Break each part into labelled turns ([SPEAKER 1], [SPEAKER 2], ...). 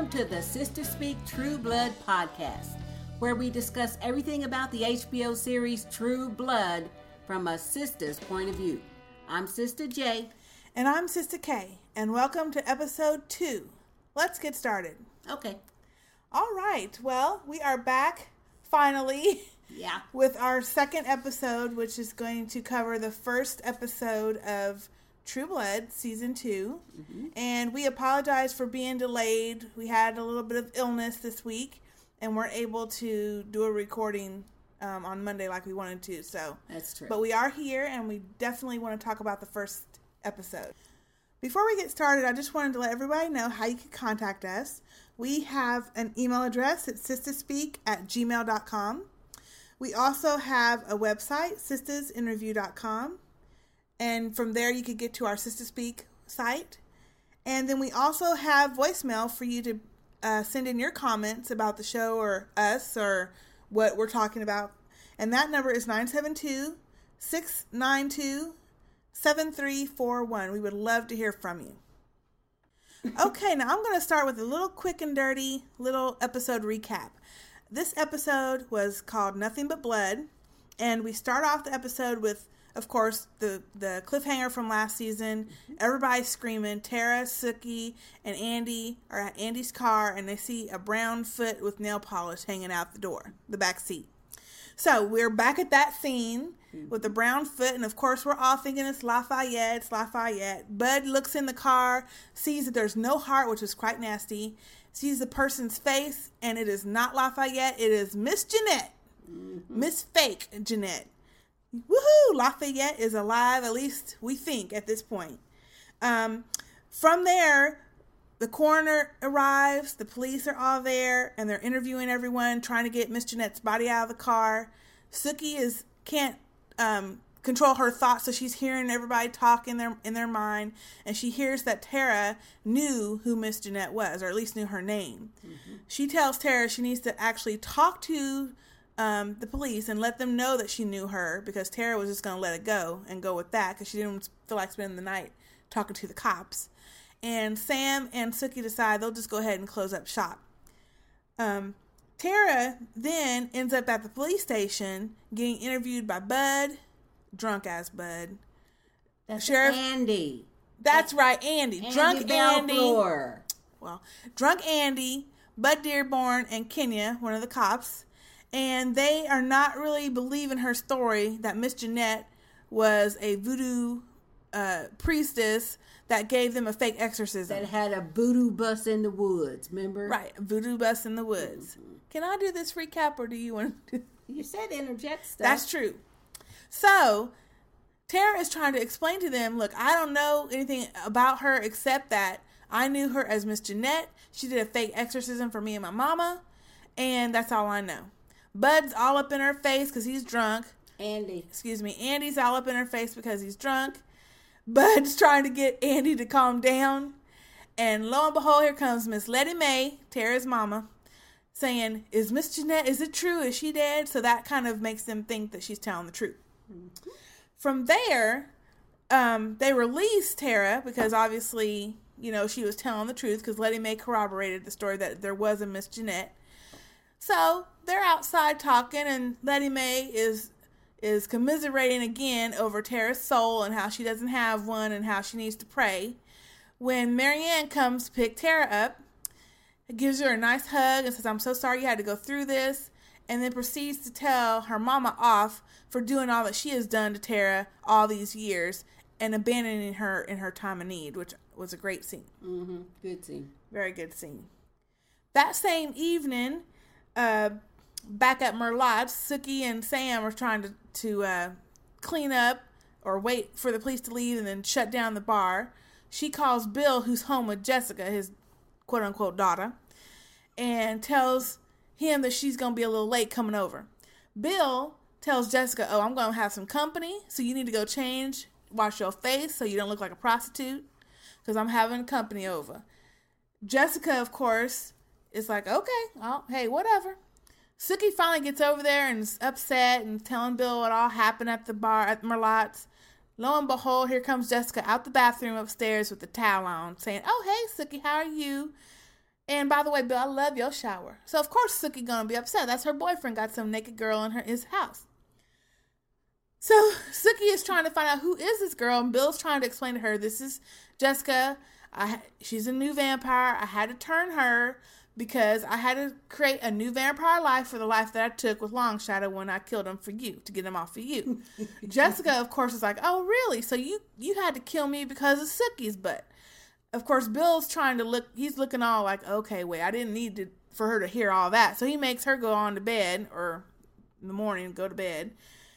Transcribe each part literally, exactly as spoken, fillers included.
[SPEAKER 1] Welcome to the Sister Speak True Blood podcast, where we discuss everything about the H B O series True Blood from a sister's point of view. I'm Sister J.
[SPEAKER 2] And I'm Sister K. And welcome to episode two. Let's get started.
[SPEAKER 1] Okay.
[SPEAKER 2] All right. Well, we are back finally.
[SPEAKER 1] Yeah.
[SPEAKER 2] With our second episode, which is going to cover the first episode of True Blood season two. Mm-hmm. And we apologize for being delayed. We had a little bit of illness this week and weren't able to do a recording um, on Monday like we wanted to. So
[SPEAKER 1] that's true.
[SPEAKER 2] But we are here and we definitely want to talk about the first episode. Before we get started, I just wanted to let everybody know how you can contact us. We have an email address at sisterspeak at gmail dot com. We also have a website, sisters in review dot com. And from there, you could get to our Sister Speak site. And then we also have voicemail for you to uh, send in your comments about the show or us or what we're talking about. And that number is nine seven two, six nine two, seven three four one. We would love to hear from you. Okay, now I'm going to start with a little quick and dirty little episode recap. This episode was called Nothing But Blood. And we start off the episode with, of course, the, the cliffhanger from last season. Everybody screaming. Tara, Sookie, and Andy are at Andy's car, and they see a brown foot with nail polish hanging out the door, the back seat. So we're back at that scene with the brown foot, and of course we're all thinking it's Lafayette, it's Lafayette. Bud looks in the car, sees that there's no heart, which is quite nasty, sees the person's face, and it is not Lafayette, it is Miss Jeanette. Mm-hmm. Miss Fake Jeanette. Woohoo! Lafayette is alive, at least we think at this point. Um, from there, the coroner arrives, the police are all there, and they're interviewing everyone, trying to get Miss Jeanette's body out of the car. Sookie is can't um, control her thoughts, so she's hearing everybody talk in their in their mind, and she hears that Tara knew who Miss Jeanette was, or at least knew her name. Mm-hmm. She tells Tara she needs to actually talk to Um, the police and let them know that she knew her, because Tara was just going to let it go and go with that because she didn't feel like spending the night talking to the cops. And Sam and Sookie decide they'll just go ahead and close up shop. Um, Tara then ends up at the police station getting interviewed by Bud, drunk ass Bud.
[SPEAKER 1] That's
[SPEAKER 2] Sheriff
[SPEAKER 1] Andy.
[SPEAKER 2] That's right, Andy.
[SPEAKER 1] Andy
[SPEAKER 2] Drunk Andy.
[SPEAKER 1] Balfour.
[SPEAKER 2] Well, drunk Andy, Bud Dearborn, and Kenya, one of the cops. And they are not really believing her story that Miss Jeanette was a voodoo uh, priestess that gave them a fake exorcism.
[SPEAKER 1] That had a voodoo bus in the woods, remember?
[SPEAKER 2] Right, a voodoo bus in the woods. Mm-hmm. Can I do this recap, or do you want to do
[SPEAKER 1] You said interject stuff.
[SPEAKER 2] That's true. So, Tara is trying to explain to them, look, I don't know anything about her except that I knew her as Miss Jeanette. She did a fake exorcism for me and my mama, and that's all I know. Bud's all up in her face because he's drunk.
[SPEAKER 1] Andy.
[SPEAKER 2] Excuse me. Andy's all up in her face because he's drunk. Bud's trying to get Andy to calm down. And lo and behold, here comes Miss Letty Mae, Tara's mama, saying, is Miss Jeanette, is it true? Is she dead? So that kind of makes them think that she's telling the truth. Mm-hmm. From there, um, they release Tara because obviously, you know, she was telling the truth because Letty Mae corroborated the story that there was a Miss Jeanette. So they're outside talking, and Letty Mae is is commiserating again over Tara's soul and how she doesn't have one and how she needs to pray. When Marianne comes to pick Tara up, gives her a nice hug and says, I'm so sorry you had to go through this, and then proceeds to tell her mama off for doing all that she has done to Tara all these years and abandoning her in her time of need, which was a great scene.
[SPEAKER 1] Mm-hmm. Good scene.
[SPEAKER 2] Very good scene. That same evening, Uh, back at Merlotte's, Sookie and Sam are trying to, to uh, clean up or wait for the police to leave and then shut down the bar. She calls Bill, who's home with Jessica, his quote-unquote daughter, and tells him that she's going to be a little late coming over. Bill tells Jessica, oh, I'm going to have some company, so you need to go change, wash your face so you don't look like a prostitute, because I'm having company over. Jessica, of course, it's like, okay, well, hey, whatever. Sookie finally gets over there and is upset and telling Bill what all happened at the bar at Merlotte's. Lo and behold, here comes Jessica out the bathroom upstairs with the towel on, saying, oh, hey, Sookie, how are you? And by the way, Bill, I love your shower. So, of course, Sookie gonna be upset. That's her boyfriend got some naked girl in her his house. So, Sookie is trying to find out who is this girl, and Bill's trying to explain to her, this is Jessica. I, she's a new vampire. I had to turn her because I had to create a new vampire life for the life that I took with Long Shadow when I killed him for you, to get him off of you. Jessica, of course, is like, oh, really? So you, you had to kill me because of Sookie's butt. Of course, Bill's trying to look, he's looking all like, okay, wait, I didn't need to for her to hear all that. So he makes her go on to bed, or in the morning, go to bed.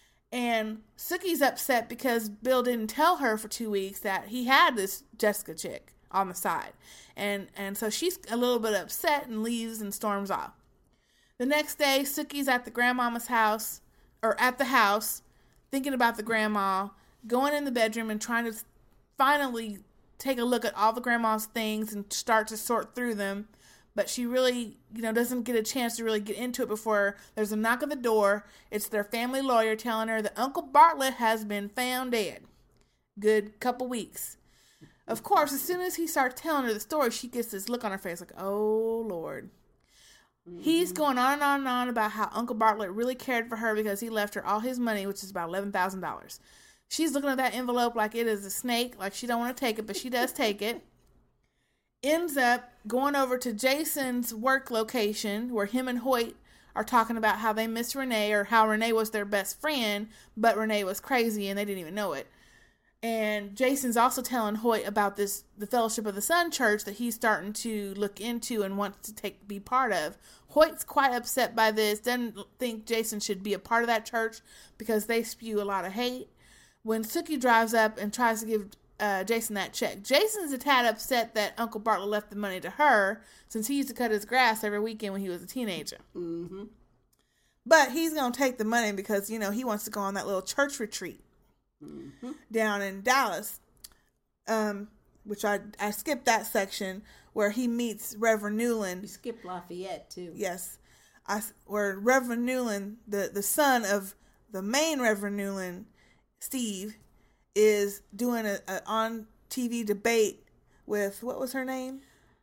[SPEAKER 2] And Sookie's upset because Bill didn't tell her for two weeks that he had this Jessica chick on the side. And and so she's a little bit upset and leaves and storms off. The next day, Sookie's at the grandmama's house, or at the house, thinking about the grandma, going in the bedroom and trying to finally take a look at all the grandma's things and start to sort through them. But she really, you know, doesn't get a chance to really get into it before there's a knock at the door. It's their family lawyer telling her that Uncle Bartlett has been found dead. Good couple weeks. Of course, as soon as he starts telling her the story, she gets this look on her face like, oh, Lord. Mm-hmm. He's going on and on and on about how Uncle Bartlett really cared for her because he left her all his money, which is about eleven thousand dollars. She's looking at that envelope like it is a snake, like she don't want to take it, but she does take it. Ends up going over to Jason's work location where him and Hoyt are talking about how they miss Renee, or how Renee was their best friend, but Renee was crazy and they didn't even know it. And Jason's also telling Hoyt about this, the Fellowship of the Sun Church that he's starting to look into and wants to take be part of. Hoyt's quite upset by this, doesn't think Jason should be a part of that church because they spew a lot of hate. When Sookie drives up and tries to give uh, Jason that check, Jason's a tad upset that Uncle Bartlett left the money to her since he used to cut his grass every weekend when he was a teenager.
[SPEAKER 1] Mm-hmm.
[SPEAKER 2] But he's going to take the money because, you know, he wants to go on that little church retreat mm-hmm. down in Dallas, um, which I, I skipped that section where he meets Reverend Newland.
[SPEAKER 1] You skipped Lafayette, too.
[SPEAKER 2] Yes. I, where Reverend Newland, the, the son of the main Reverend Newland, Steve, is doing a, a on T V debate with, what was her name?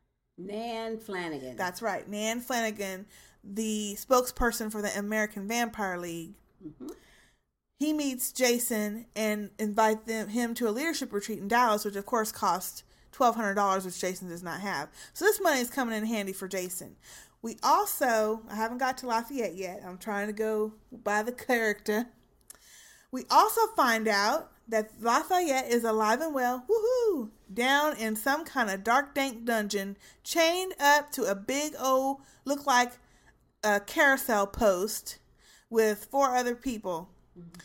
[SPEAKER 1] Nan Flanagan.
[SPEAKER 2] That's right. Nan Flanagan, the spokesperson for the American Vampire League. Mm-hmm. He meets Jason and invites them, him to a leadership retreat in Dallas, which of course cost twelve hundred dollars, which Jason does not have. So this money is coming in handy for Jason. We also, I haven't got to Lafayette yet. I'm trying to go by the character. We also find out that Lafayette is alive and well, woohoo, down in some kind of dark, dank dungeon, chained up to a big old, look like a carousel post with four other people. Mm-hmm.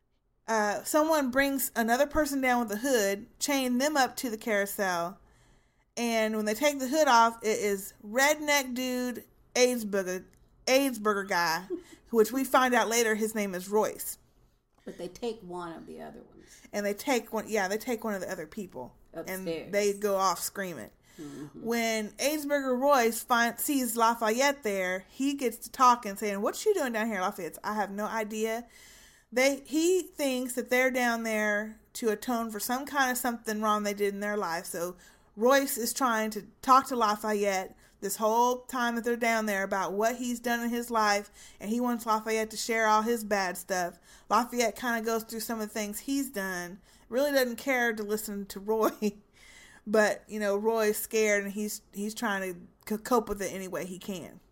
[SPEAKER 2] Uh, someone brings another person down with a hood, chain them up to the carousel, and when they take the hood off, it is redneck dude, AIDS burger, AIDS burger guy, which we find out later his name is Royce.
[SPEAKER 1] But they take one of the other ones.
[SPEAKER 2] And they take one, yeah, they take one of the other people.
[SPEAKER 1] Upstairs.
[SPEAKER 2] And they go off screaming.
[SPEAKER 1] Mm-hmm.
[SPEAKER 2] When Aidsburger Royce find, sees Lafayette there, he gets to talking, saying, "What you doing down here, Lafayette?" I have no idea. They He thinks that they're down there to atone for some kind of something wrong they did in their life. So Royce is trying to talk to Lafayette this whole time that they're down there about what he's done in his life, and he wants Lafayette to share all his bad stuff. Lafayette kind of goes through some of the things he's done, really doesn't care to listen to Roy, but, you know, Roy's scared, and he's he's trying to cope with it any way he can.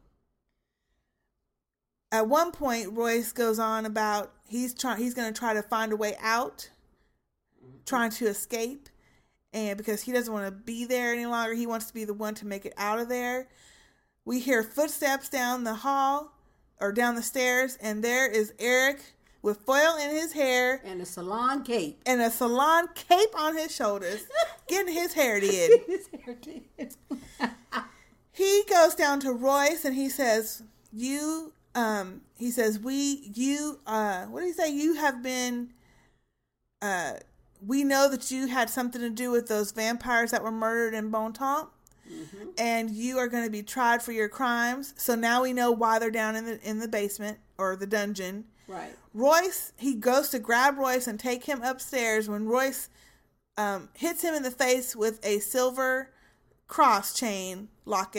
[SPEAKER 2] At one point, Royce goes on about he's trying he's going to try to find a way out, trying to escape. And because he doesn't want to be there any longer, he wants to be the one to make it out of there. We hear footsteps down the hall or down the stairs, and there is Eric with foil in his hair.
[SPEAKER 1] And a salon cape.
[SPEAKER 2] And a salon cape on his shoulders, getting his hair did.
[SPEAKER 1] His hair did.
[SPEAKER 2] He goes down to Royce and he says, you, um, he says, we, you, uh, what did he say? You have been, uh, we know that you had something to do with those vampires that were murdered in Bontemps, mm-hmm. and you are going to be tried for your crimes. So now we know why they're down in the in the basement or the dungeon.
[SPEAKER 1] Right.
[SPEAKER 2] Royce, he goes to grab Royce and take him upstairs when Royce um, hits him in the face with a silver cross chain locket.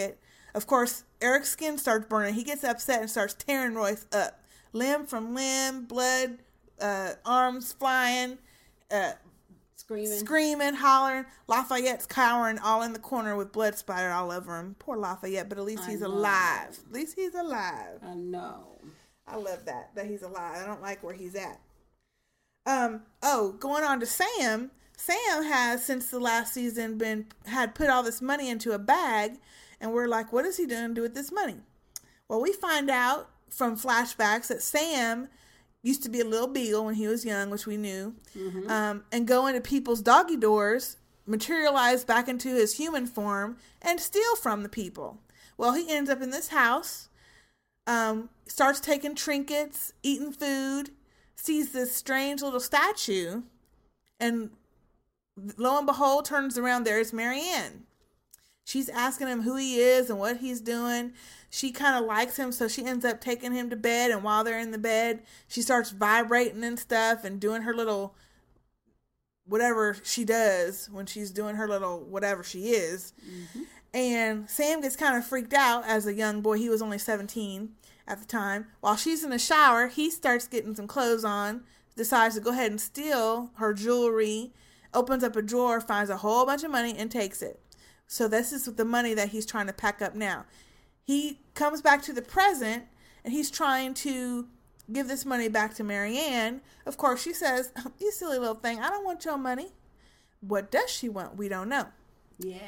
[SPEAKER 2] Of course, Eric's skin starts burning. He gets upset and starts tearing Royce up. Limb from limb, blood, uh, arms flying, uh,
[SPEAKER 1] Screaming.
[SPEAKER 2] Screaming, hollering. Lafayette's cowering all in the corner with blood splattered all over him. Poor Lafayette, but at least
[SPEAKER 1] I
[SPEAKER 2] he's
[SPEAKER 1] know.
[SPEAKER 2] alive. At least he's alive.
[SPEAKER 1] I know.
[SPEAKER 2] I love that, that he's alive. I don't like where he's at. Um. Oh, going on to Sam. Sam has, since the last season, been had put all this money into a bag, and we're like, what is he going to do with this money? Well, we find out from flashbacks that Sam used to be a little beagle when he was young, which we knew, mm-hmm. um, and go into people's doggy doors, materialize back into his human form, and steal from the people. Well, he ends up in this house, um, starts taking trinkets, eating food, sees this strange little statue, and lo and behold, turns around, there's Marianne. She's asking him who he is and what he's doing. She kind of likes him, so she ends up taking him to bed, and while they're in the bed, she starts vibrating and stuff and doing her little whatever she does when she's doing her little whatever she is. Mm-hmm. And Sam gets kind of freaked out as a young boy. He was only seventeen at the time. While she's in the shower, he starts getting some clothes on, decides to go ahead and steal her jewelry, opens up a drawer, finds a whole bunch of money, and takes it. So this is the money that he's trying to pack up now. He comes back to the present, and he's trying to give this money back to Marianne. Of course, she says, you silly little thing, I don't want your money. What does she want? We don't know.
[SPEAKER 1] Yeah.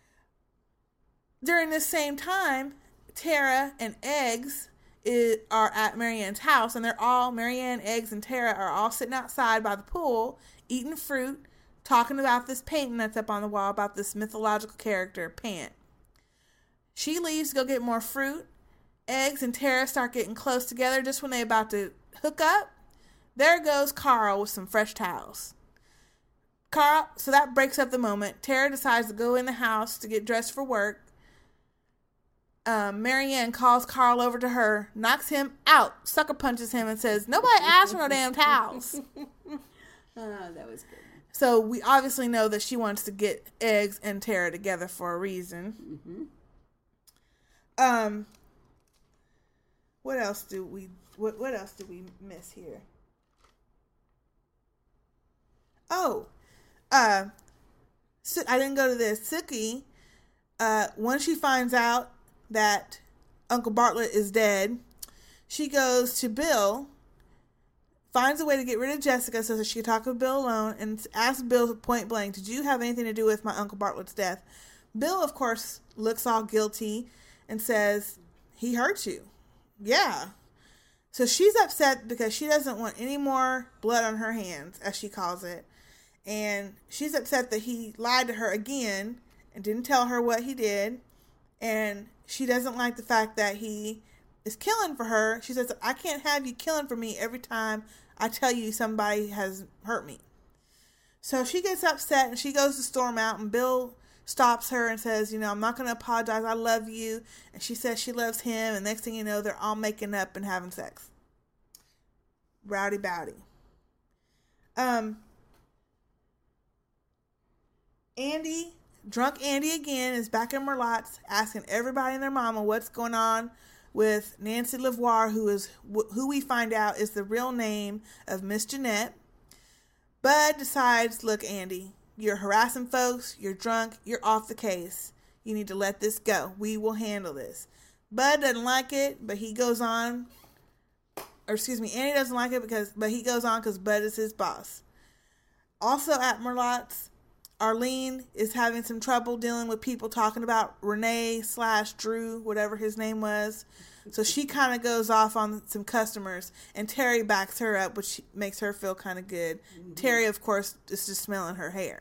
[SPEAKER 2] During this same time, Tara and Eggs is, are at Marianne's house, and they're all, Marianne, Eggs, and Tara are all sitting outside by the pool, eating fruit, talking about this painting that's up on the wall about this mythological character, Pant. She leaves to go get more fruit. Eggs and Tara start getting close together. Just when they're about to hook up, there goes Carl with some fresh towels. Carl, so that breaks up the moment. Tara decides to go in the house to get dressed for work. Um, Marianne calls Carl over to her, knocks him out, sucker punches him, and says, nobody asked for no damn towels.
[SPEAKER 1] Oh, that was good.
[SPEAKER 2] So we obviously know that she wants to get Eggs and Tara together for a reason. Mm-hmm. Um, what else do we, what, what else do we miss here? Oh, uh, so I didn't go to this. Sookie, uh, once she finds out that Uncle Bartlett is dead, she goes to Bill, finds a way to get rid of Jessica so that she can talk with Bill alone, and asks Bill point blank, did you have anything to do with my Uncle Bartlett's death? Bill, of course, looks all guilty and says, he hurt you. Yeah. So she's upset because she doesn't want any more blood on her hands, as she calls it. And she's upset that he lied to her again and didn't tell her what he did. And she doesn't like the fact that he is killing for her. She says, I can't have you killing for me every time I tell you somebody has hurt me. So she gets upset and she goes to storm out, and Bill stops her and says, you know, I'm not going to apologize. I love you. And she says she loves him. And next thing you know, they're all making up and having sex. Rowdy bowdy. Um, Andy, drunk Andy again, is back in Merlotte's asking everybody and their mama what's going on with Nancy Lavoir, who is who we find out is the real name of Miss Jeanette. Bud decides, look, Andy, you're harassing folks, you're drunk, you're off the case. You need to let this go. We will handle this. Bud doesn't like it, but he goes on, or excuse me, Andy doesn't like it because, but he goes on because Bud is his boss. Also at Merlotte's, Arlene is having some trouble dealing with people talking about Renee slash Drew, whatever his name was. So she kind of goes off on some customers, and Terry backs her up, which makes her feel kind of good. Mm-hmm. Terry, of course, is just smelling her hair.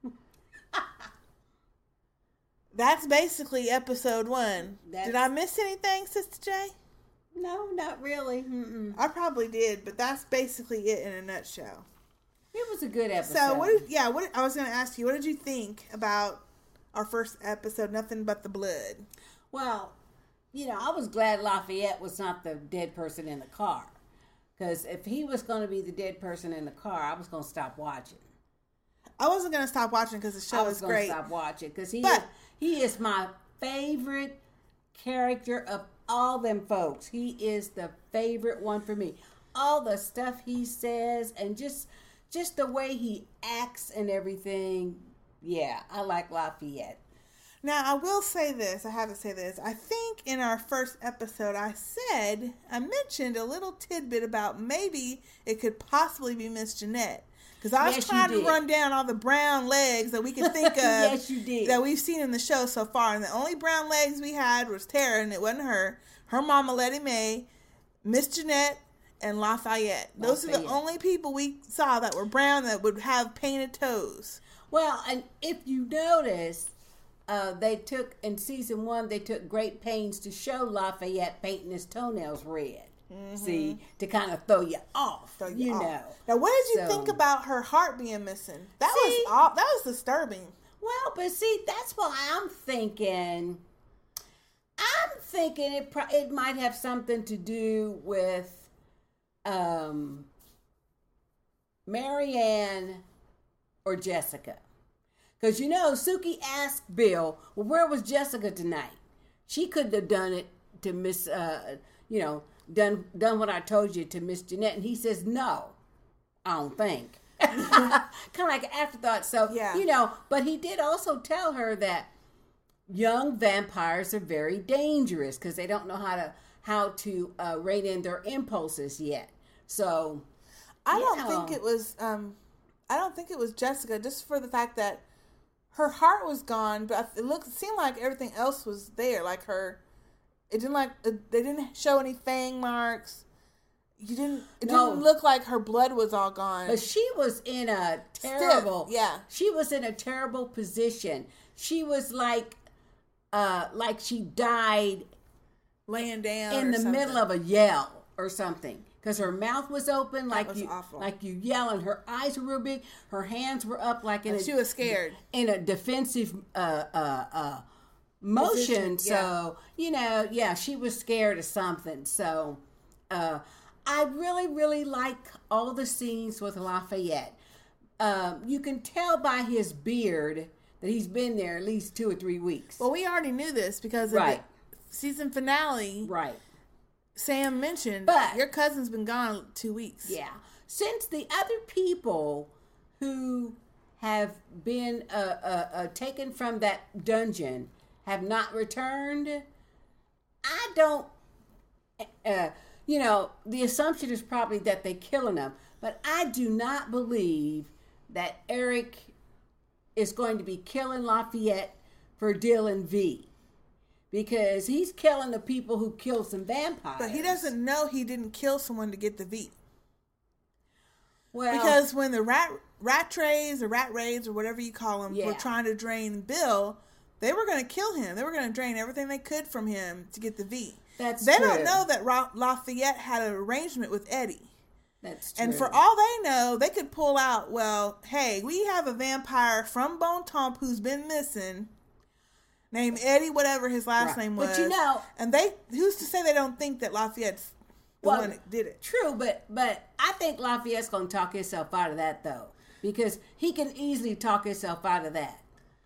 [SPEAKER 2] That's basically episode one. That's... Did I miss anything, Sister J?
[SPEAKER 1] No, not really. Mm-mm.
[SPEAKER 2] I probably did, but that's basically it in a nutshell.
[SPEAKER 1] It was a good episode.
[SPEAKER 2] So, what? Did, yeah, what I was going to ask you, what did you think about our first episode, Nothing But the Blood?
[SPEAKER 1] Well, you know, I was glad Lafayette was not the dead person in the car. Because if he was going to be the dead person in the car, I was going to stop watching.
[SPEAKER 2] I wasn't going to stop watching because the show is great.
[SPEAKER 1] I was going to stop watching because he,
[SPEAKER 2] but,
[SPEAKER 1] is, he is my favorite character of all them folks. He is the favorite one for me. All the stuff he says and just just the way he acts and everything. Yeah, I like Lafayette.
[SPEAKER 2] Now, I will say this. I have to say this. I think in our first episode, I said, I mentioned a little tidbit about maybe it could possibly be Miss Jeanette. Because I was
[SPEAKER 1] yes,
[SPEAKER 2] trying to run down all the brown legs that we could think of.
[SPEAKER 1] Yes, you did.
[SPEAKER 2] That we've seen in the show so far. And the only brown legs we had was Tara, and it wasn't her. Her mama, Letty Mae, Miss Jeanette, and Lafayette. Those Lafayette. are the only people we saw that were brown that would have painted toes.
[SPEAKER 1] Well, and if you notice, uh, they took, in season one, they took great pains to show Lafayette painting his toenails red. Mm-hmm. See, to kind of throw you off, throw you, you off. know.
[SPEAKER 2] Now, what did you so, think about her heart being missing? That see, was all, that was disturbing.
[SPEAKER 1] Well, but see, that's why I'm thinking, I'm thinking it pro- it might have something to do with um, Marianne or Jessica. Because, you know, Suki asked Bill, well, where was Jessica tonight? She couldn't have done it to Miss, uh, you know, done done what I told you to Miss Jeanette. And he says, no, I don't think. Kind of like an afterthought. So, yeah. you know, but he did also tell her that young vampires are very dangerous because they don't know how to how to uh, rein in their impulses yet. So,
[SPEAKER 2] I don't know. think it was, um, I don't think it was Jessica, just for the fact that her heart was gone, but it looked, it seemed like everything else was there. Like her, it didn't like, it, they didn't show any fang marks. You didn't, it no. didn't look like her blood was all gone.
[SPEAKER 1] But she was in a terrible,
[SPEAKER 2] Stiff, yeah.
[SPEAKER 1] She was in a terrible position. She was like, uh, like she died
[SPEAKER 2] laying down
[SPEAKER 1] in the
[SPEAKER 2] something.
[SPEAKER 1] middle of a yell or something. Because her mouth was open,
[SPEAKER 2] that
[SPEAKER 1] like
[SPEAKER 2] was
[SPEAKER 1] you,
[SPEAKER 2] awful.
[SPEAKER 1] like you yell, and her eyes were real big. Her hands were up, like in
[SPEAKER 2] and
[SPEAKER 1] a,
[SPEAKER 2] she was scared
[SPEAKER 1] in a defensive uh, uh, uh, motion.
[SPEAKER 2] Position, yeah.
[SPEAKER 1] So you know, yeah, she was scared of something. So uh, I really, really like all the scenes with Lafayette. Um, you can tell by his beard that he's been there at least two or three weeks.
[SPEAKER 2] Well, we already knew this because of
[SPEAKER 1] right.
[SPEAKER 2] the season finale,
[SPEAKER 1] right?
[SPEAKER 2] Sam mentioned,
[SPEAKER 1] but
[SPEAKER 2] your cousin's been gone two weeks.
[SPEAKER 1] Yeah. Since the other people who have been uh, uh, uh, taken from that dungeon have not returned, I don't, uh, you know, the assumption is probably that they're killing them. But I do not believe that Eric is going to be killing Lafayette for Dylan V. Because he's killing the people who killed some vampires.
[SPEAKER 2] But he doesn't know he didn't kill someone to get the V.
[SPEAKER 1] Well,
[SPEAKER 2] because when the rat rat trays or rat raids or whatever you call them
[SPEAKER 1] yeah.
[SPEAKER 2] were trying to drain Bill, they were going to kill him. They were going to drain everything they could from him to get the V.
[SPEAKER 1] That's
[SPEAKER 2] they
[SPEAKER 1] true.
[SPEAKER 2] don't know that Ra- Lafayette had an arrangement with Eddie.
[SPEAKER 1] That's true.
[SPEAKER 2] And for all they know, they could pull out, well, hey, we have a vampire from Bontemps who's been missing. Named Eddie, whatever his last right. name was.
[SPEAKER 1] But you know,
[SPEAKER 2] and they who's to say they don't think that Lafayette's the well, one that did it?
[SPEAKER 1] True, but but I think Lafayette's gonna talk himself out of that though, because he can easily talk himself out of that.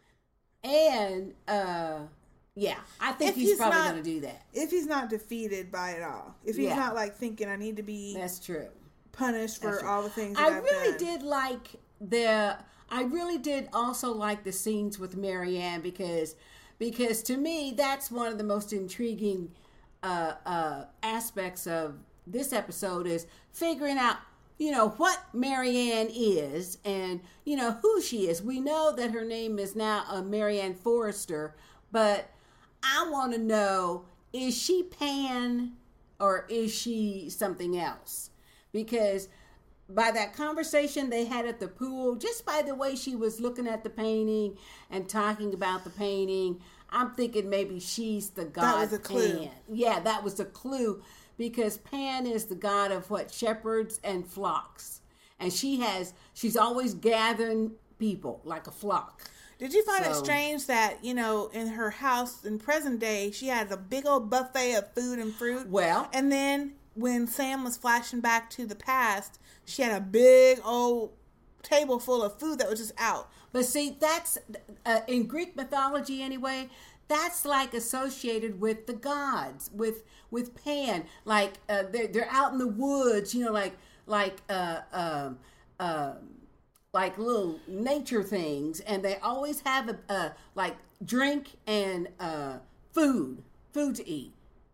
[SPEAKER 1] And uh, yeah, I think he's, he's probably not, gonna do that
[SPEAKER 2] if he's not defeated by it all. If he's yeah. not like thinking I need to be
[SPEAKER 1] that's true
[SPEAKER 2] punished for all the things.
[SPEAKER 1] That
[SPEAKER 2] I
[SPEAKER 1] I've really
[SPEAKER 2] done.
[SPEAKER 1] did like the. I really did also like the scenes with Marianne because. Because to me, that's one of the most intriguing uh, uh, aspects of this episode is figuring out, you know, what Marianne is and, you know, who she is. We know that her name is now uh, Marianne Forrester, but I want to know, is she Pan or is she something else? Because by that conversation they had at the pool, just by the way she was looking at the painting and talking about the painting, I'm thinking maybe she's the god.
[SPEAKER 2] That was a clue.
[SPEAKER 1] Pan. Yeah, that was a clue because Pan is the god of what? Shepherds and flocks. And she has, she's always gathering people like a flock.
[SPEAKER 2] Did you find
[SPEAKER 1] so,
[SPEAKER 2] it strange that, you know, in her house in present day, she had a big old buffet of food and fruit?
[SPEAKER 1] Well.
[SPEAKER 2] And then when Sam was flashing back to the past, she had a big old table full of food that was just out.
[SPEAKER 1] But see, that's, uh, in Greek mythology anyway, that's like associated with the gods, with with Pan. Like uh, they're they're out in the woods, you know, like like uh, uh, uh, like little nature things, and they always have a, a like drink and uh, food, food to eat.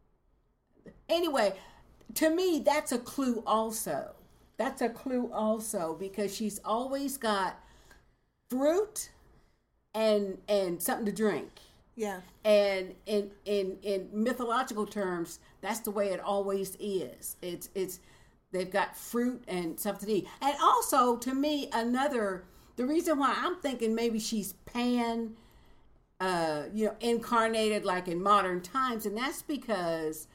[SPEAKER 1] Anyway, to me, that's a clue also. That's a clue also because she's always got fruit and and something to drink.
[SPEAKER 2] Yeah.
[SPEAKER 1] And in in in mythological terms, that's the way it always is. It's it's they've got fruit and something to eat. And also, to me, another the reason why I'm thinking maybe she's Pan, uh, you know, incarnated like in modern times, and that's because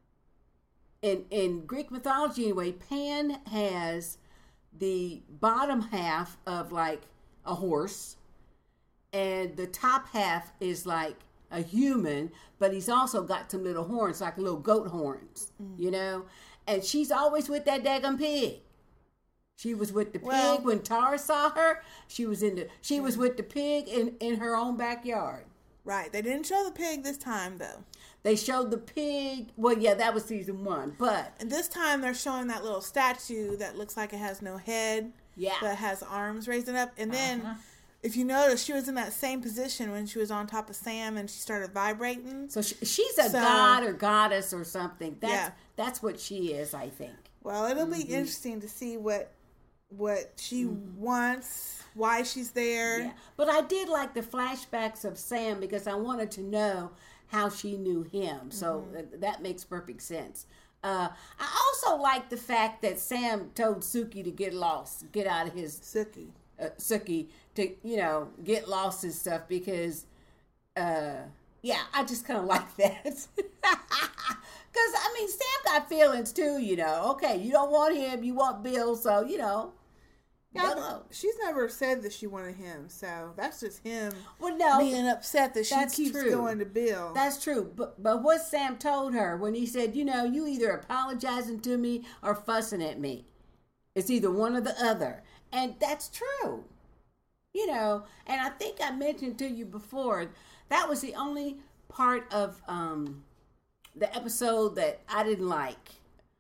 [SPEAKER 1] in in Greek mythology anyway, Pan has the bottom half of like a horse, and the top half is like a human, but he's also got some little horns, like little goat horns, mm. you know? And she's always with that daggum pig. She was with the pig well, when Tara saw her. She was in the she mm. was with the pig in, in her own backyard.
[SPEAKER 2] Right. They didn't show the pig this time though.
[SPEAKER 1] They showed the pig. Well, yeah, that was season one. But
[SPEAKER 2] and this time they're showing that little statue that looks like it has no head.
[SPEAKER 1] Yeah.
[SPEAKER 2] But has arms raising up. And then
[SPEAKER 1] uh-huh.
[SPEAKER 2] if you notice, she was in that same position when she was on top of Sam and she started vibrating.
[SPEAKER 1] So she, she's a so, god or goddess or something. That's, yeah. That's what she is, I think.
[SPEAKER 2] Well, it'll mm-hmm. be interesting to see what what she mm-hmm. wants, why she's there.
[SPEAKER 1] Yeah. But I did like the flashbacks of Sam because I wanted to know how she knew him. So mm-hmm. th- that makes perfect sense. Uh, I also like the fact that Sam told Suki to get lost, get out of his...
[SPEAKER 2] Suki.
[SPEAKER 1] Uh, Suki to, you know, get lost and stuff because, uh, yeah, I just kind of like that. Because, I mean, Sam got feelings too, you know. Okay, you don't want him, you want Bill, so, you know.
[SPEAKER 2] Yeah, she's never said that she wanted him, so that's just him
[SPEAKER 1] well, no,
[SPEAKER 2] being upset that she keeps
[SPEAKER 1] true.
[SPEAKER 2] going to Bill.
[SPEAKER 1] That's true, but but what Sam told her when he said, you know, you either apologizing to me or fussing at me. It's either one or the other. And that's true. You know, and I think I mentioned to you before, that was the only part of um, the episode that I didn't like.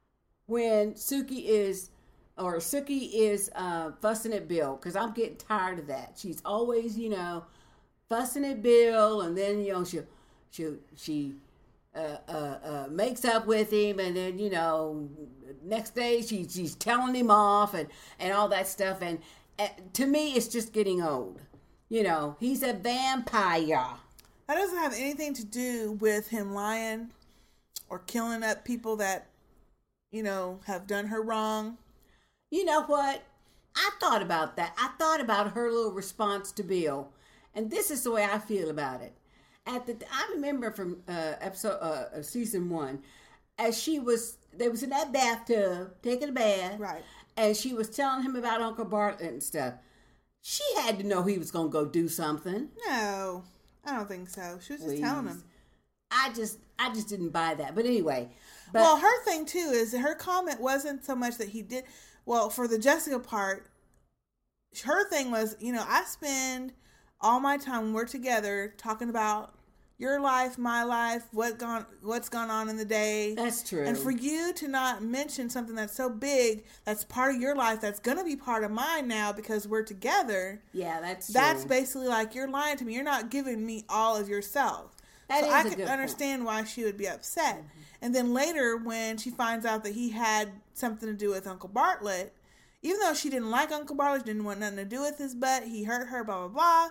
[SPEAKER 1] When Suki is... Or Suki is uh, fussing at Bill because I'm getting tired of that. She's always, you know, fussing at Bill, and then you know she she she uh, uh, uh, makes up with him, and then you know next day she she's telling him off and, and all that stuff. And uh, to me, it's just getting old. You know, he's a vampire.
[SPEAKER 2] That doesn't have anything to do with him lying or killing up people that you know have done her wrong.
[SPEAKER 1] You know what? I thought about that. I thought about her little response to Bill. And this is the way I feel about it. At the I remember from uh, episode uh, season one, as she was, they was in that bathtub, taking a bath.
[SPEAKER 2] Right.
[SPEAKER 1] And she was telling him about Uncle Bartlett and stuff. She had to know he was going to go do something.
[SPEAKER 2] No, I don't think so. She was just
[SPEAKER 1] Please.
[SPEAKER 2] telling him.
[SPEAKER 1] I just, I just didn't buy that. But anyway. But,
[SPEAKER 2] well, her thing, too, is her comment wasn't so much that he did... Well, for the Jessica part, her thing was, you know, I spend all my time when we're together talking about your life, my life, what gone, what's gone on in the day.
[SPEAKER 1] That's true.
[SPEAKER 2] And for you to not mention something that's so big, that's part of your life, that's going to be part of mine now because we're together.
[SPEAKER 1] Yeah, that's true.
[SPEAKER 2] That's basically like you're lying to me. You're not giving me all of yourself.
[SPEAKER 1] That
[SPEAKER 2] so
[SPEAKER 1] is
[SPEAKER 2] I
[SPEAKER 1] a
[SPEAKER 2] can
[SPEAKER 1] good
[SPEAKER 2] understand
[SPEAKER 1] point.
[SPEAKER 2] why she would be upset. Mm-hmm. And then later, when she finds out that he had something to do with Uncle Bartlett, even though she didn't like Uncle Bartlett, didn't want nothing to do with his butt, he hurt her, blah, blah, blah.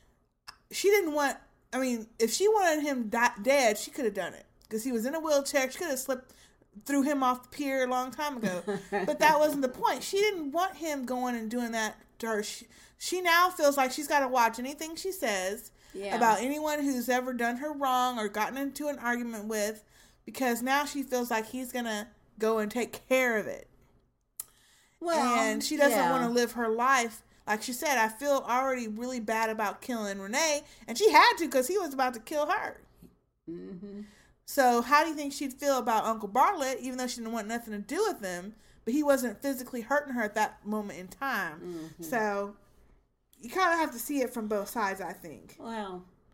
[SPEAKER 2] She didn't want, I mean, if she wanted him di- dead, she could have done it. Because he was in a wheelchair. She could have slipped, threw him off the pier a long time ago. But that wasn't the point. She didn't want him going and doing that to her. She, she now feels like she's got to watch anything she says yeah. about anyone who's ever done her wrong or gotten into an argument with, because now she feels like he's going to go and take care of it. Well, and she doesn't yeah. want to live her life. Like she said, I feel already really bad about killing Renee. And she had to because he was about to kill her.
[SPEAKER 1] Mm-hmm.
[SPEAKER 2] So how do you think she'd feel about Uncle Bartlett, even though she didn't want nothing to do with him? But he wasn't physically hurting her at that moment in time. Mm-hmm. So you kind of have to see it from both sides, I think.
[SPEAKER 1] Well,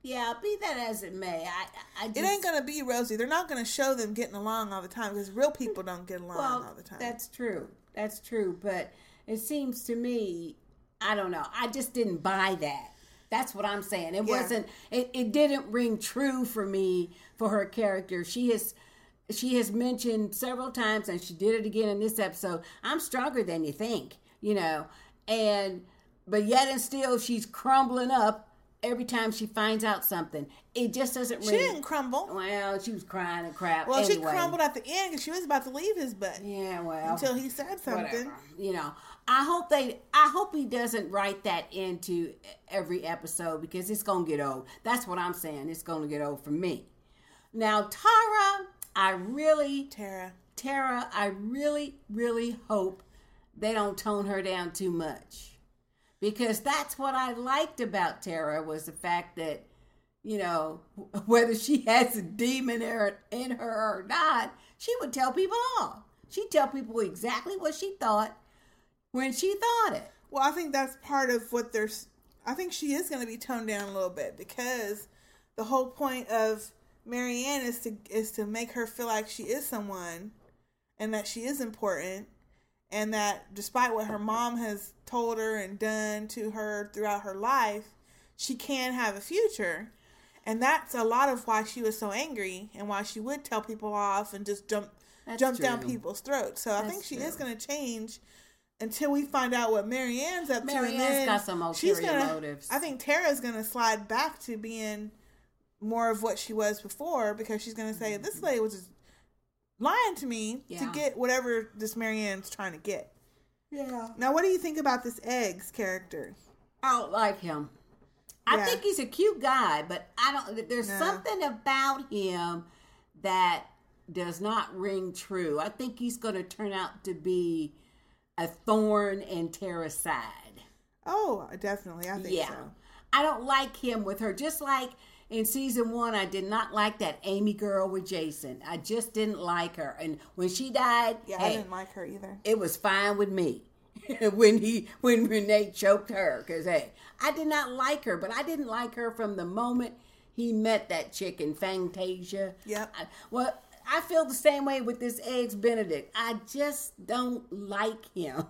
[SPEAKER 1] yeah, be that as it may, I, I just,
[SPEAKER 2] it ain't gonna be rosy. They're not gonna show them getting along all the time because real people don't get along
[SPEAKER 1] well,
[SPEAKER 2] all the time.
[SPEAKER 1] That's true. That's true. But it seems to me, I don't know. I just didn't buy that. That's what I'm saying. It
[SPEAKER 2] Yeah.
[SPEAKER 1] wasn't. It, it didn't ring true for me for her character. She has. She has mentioned several times, and she did it again in this episode. I'm stronger than you think, you know, and but yet and still she's crumbling up every time she finds out something. It just doesn't
[SPEAKER 2] She
[SPEAKER 1] ring.
[SPEAKER 2] didn't crumble.
[SPEAKER 1] Well, she was crying and crap.
[SPEAKER 2] Well,
[SPEAKER 1] anyway.
[SPEAKER 2] she crumbled at the end because she was about to leave his butt
[SPEAKER 1] Yeah, well,
[SPEAKER 2] until he said something.
[SPEAKER 1] whatever. You know, I hope they. I hope he doesn't write that into every episode because it's gonna get old. That's what I'm saying. It's gonna get old for me. Now, Tara, I really,
[SPEAKER 2] Tara.
[SPEAKER 1] Tara, I really, really hope they don't tone her down too much, because that's what I liked about Tara was the fact that, you know, whether she has a demon in her or not, she would tell people all. She'd tell people exactly what she thought when she thought it.
[SPEAKER 2] Well, I think that's part of what there's. I think she is going to be toned down a little bit because the whole point of Marianne is to is to make her feel like she is someone, and that she is important, and that despite what her mom has told her and done to her throughout her life, she can have a future. And that's a lot of why she was so angry and why she would tell people off and just jump
[SPEAKER 1] That's
[SPEAKER 2] jump
[SPEAKER 1] true.
[SPEAKER 2] down people's throats. So I
[SPEAKER 1] That's
[SPEAKER 2] think she
[SPEAKER 1] true.
[SPEAKER 2] is going to change until we find out what Marianne's up to. And
[SPEAKER 1] Marianne's
[SPEAKER 2] then
[SPEAKER 1] got some ulterior
[SPEAKER 2] she's gonna,
[SPEAKER 1] motives.
[SPEAKER 2] I think Tara's going to slide back to being more of what she was before because she's going to say, this lady was just lying to me
[SPEAKER 1] Yeah.
[SPEAKER 2] to get whatever this Marianne's trying to get.
[SPEAKER 1] Yeah.
[SPEAKER 2] Now, what do you think about this Eggs character?
[SPEAKER 1] I don't like him. I
[SPEAKER 2] Yeah.
[SPEAKER 1] think he's a cute guy, but I don't. There's
[SPEAKER 2] No.
[SPEAKER 1] something about him that does not ring true. I think he's going to turn out to be a thorn in Tara's side.
[SPEAKER 2] Oh, definitely. I think
[SPEAKER 1] Yeah.
[SPEAKER 2] so.
[SPEAKER 1] I don't like him with her. Just like in season one, I did not like that Amy girl with Jason. I just didn't like her. And when she died,
[SPEAKER 2] Yeah, I
[SPEAKER 1] hey,
[SPEAKER 2] didn't like her either.
[SPEAKER 1] it was fine with me. when he when Renee choked her, because hey, I did not like her, but I didn't like her from the moment he met that chick in Fantasia.
[SPEAKER 2] Yep.
[SPEAKER 1] I, well, I feel the same way with this Eggs Benedict. I just don't like him.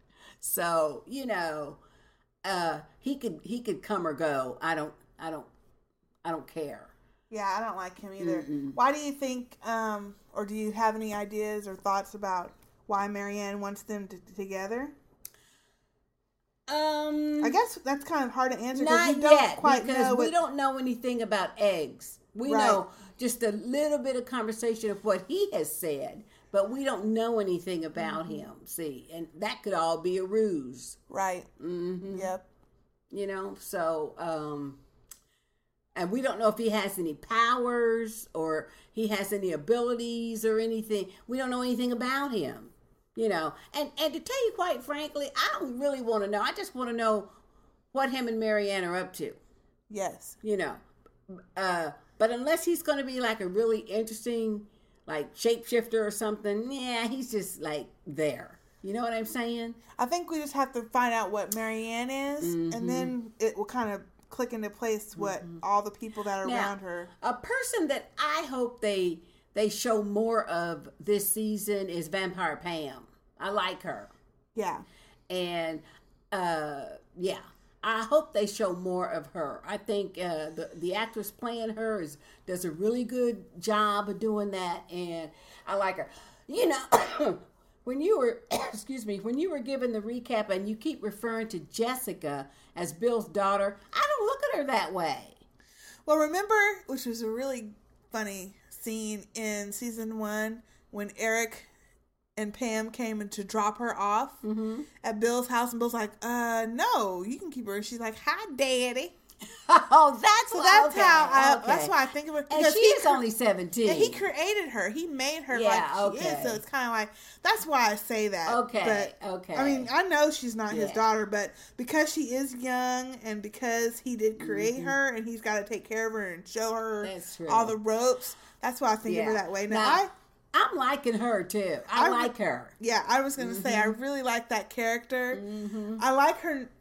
[SPEAKER 1] So you know, uh, he could he could come or go. I don't I don't I don't care.
[SPEAKER 2] Yeah, I don't like him either.
[SPEAKER 1] Mm-mm.
[SPEAKER 2] Why do you think, um, or do you have any ideas or thoughts about why Marianne wants them to, together?
[SPEAKER 1] Um,
[SPEAKER 2] I guess that's kind of hard to answer
[SPEAKER 1] Not
[SPEAKER 2] because you don't
[SPEAKER 1] yet,
[SPEAKER 2] quite
[SPEAKER 1] because
[SPEAKER 2] know
[SPEAKER 1] we
[SPEAKER 2] what.
[SPEAKER 1] don't know anything about eggs. We
[SPEAKER 2] Right.
[SPEAKER 1] know just a little bit of conversation of what he has said, but we don't know anything about
[SPEAKER 2] Mm-hmm.
[SPEAKER 1] him. See, and that could all be a ruse.
[SPEAKER 2] Right.
[SPEAKER 1] Mm-hmm.
[SPEAKER 2] Yep.
[SPEAKER 1] You know, so um, and we don't know if he has any powers or he has any abilities or anything. We don't know anything about him. You know, and, and to tell you quite frankly, I don't really want to know. I just want to know what him and Marianne are up to,
[SPEAKER 2] Yes.
[SPEAKER 1] you know. Uh, but unless he's going to be like a really interesting, like shapeshifter or something, yeah, he's just like there. You know what I'm saying?
[SPEAKER 2] I think we just have to find out what Marianne is,
[SPEAKER 1] Mm-hmm.
[SPEAKER 2] and then it will kind of click into place what all the people that are
[SPEAKER 1] Now,
[SPEAKER 2] around her.
[SPEAKER 1] A person that I hope they they show more of this season is Vampire Pam. I like her.
[SPEAKER 2] Yeah.
[SPEAKER 1] And uh yeah, I hope they show more of her. I think uh the, the actress playing her is does a really good job of doing that, and I like her. You know, when you were excuse me, when you were giving the recap and you keep referring to Jessica as Bill's daughter, I don't look at her that way.
[SPEAKER 2] Well, remember, which was a really funny scene in season one when Eric and Pam came in to drop her off
[SPEAKER 1] Mm-hmm.
[SPEAKER 2] at Bill's house, and Bill's like, "Uh, no, you can keep her." And she's like, "Hi, Daddy."
[SPEAKER 1] Oh, that's
[SPEAKER 2] So
[SPEAKER 1] why,
[SPEAKER 2] that's
[SPEAKER 1] okay,
[SPEAKER 2] how. I,
[SPEAKER 1] okay.
[SPEAKER 2] That's why I think of her.
[SPEAKER 1] And
[SPEAKER 2] because
[SPEAKER 1] she
[SPEAKER 2] he
[SPEAKER 1] is
[SPEAKER 2] cre-
[SPEAKER 1] only seventeen.
[SPEAKER 2] And he created her. He made her
[SPEAKER 1] Yeah,
[SPEAKER 2] like she
[SPEAKER 1] okay.
[SPEAKER 2] is. So it's kind of like that's why I say that.
[SPEAKER 1] Okay,
[SPEAKER 2] But,
[SPEAKER 1] okay.
[SPEAKER 2] I mean, I know she's not his
[SPEAKER 1] Yeah.
[SPEAKER 2] daughter, but because she is young and because he did create
[SPEAKER 1] Mm-hmm.
[SPEAKER 2] her and he's got to take care of her and show her
[SPEAKER 1] That's true.
[SPEAKER 2] all the ropes, that's why I think of her that way. Now,
[SPEAKER 1] Now,
[SPEAKER 2] I
[SPEAKER 1] I'm liking her too. I,
[SPEAKER 2] I re-
[SPEAKER 1] like her.
[SPEAKER 2] yeah, I was gonna say I
[SPEAKER 1] Mm-hmm.
[SPEAKER 2] really like that character. I like her